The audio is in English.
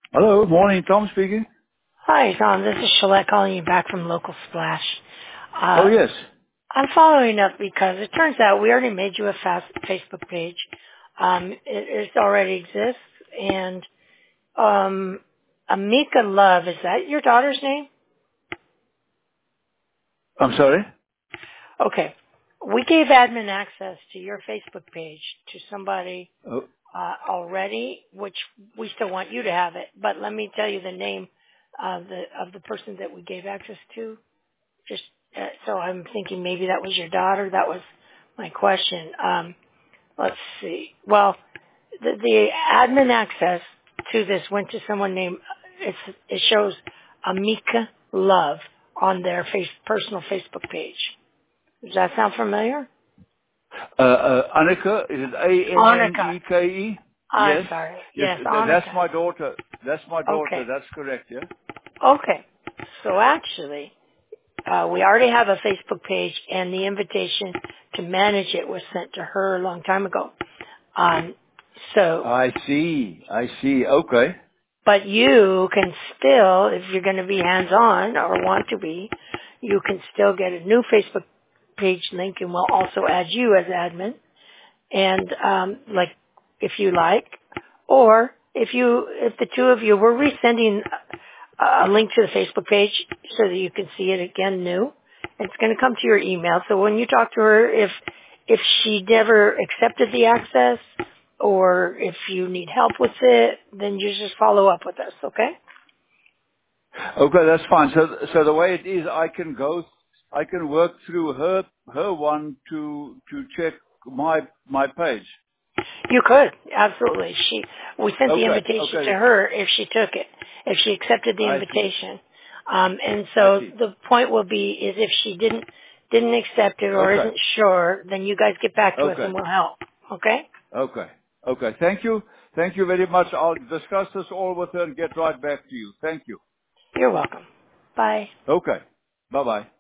Hello, morning, Tom speaking. Hi, Tom. This is Shalette calling you back from Local Splash. Oh Uh, yes. I'm following up because it turns out we already made you a Facebook page. It already exists. And Amika Love, is that your daughter's name? I'm sorry. Okay. We gave admin access to your Facebook page to somebody Oh, already, which we still want you to have it. But let me tell you the name of the person that we gave access to. Just so I'm thinking maybe that was your daughter. That was my question. Let's see. Well, the admin access to this went to someone named. It shows Amika Love on their personal Facebook page. Does that sound familiar? Annika, is it Annika. Anneke? I'm Yes. sorry. Yes, Yes, that's Annika. my daughter. That's my daughter. Okay. That's correct, yeah? Okay. So actually, we already have a Facebook page, and the invitation to manage it was sent to her a long time ago. Um, so, I see. I see. Okay. but you can still, if you're going to be hands-on or want to be, you can still get a new Facebook page link, and we'll also add you as admin. And like, if you like, or if the two of you, we're resending a link to the Facebook page so that you can see it again new. It's going to come to your email. So when you talk to her, if she never accepted the access or if you need help with it, then you just follow up with us, okay? Okay, that's fine. So the way it is, I can work through her one to check my page. You could, absolutely. We sent the Okay. invitation to Okay. her if she took it, if she accepted the I see. invitation. And I so see. the point will be is if she didn't accept it or Okay. isn't sure, then you guys get back to us Okay. and we'll help. Okay? Okay. Okay. Thank you. Thank you very much. I'll discuss this all with her and get right back to you. Thank you. You're welcome. Bye. Okay. Bye-bye.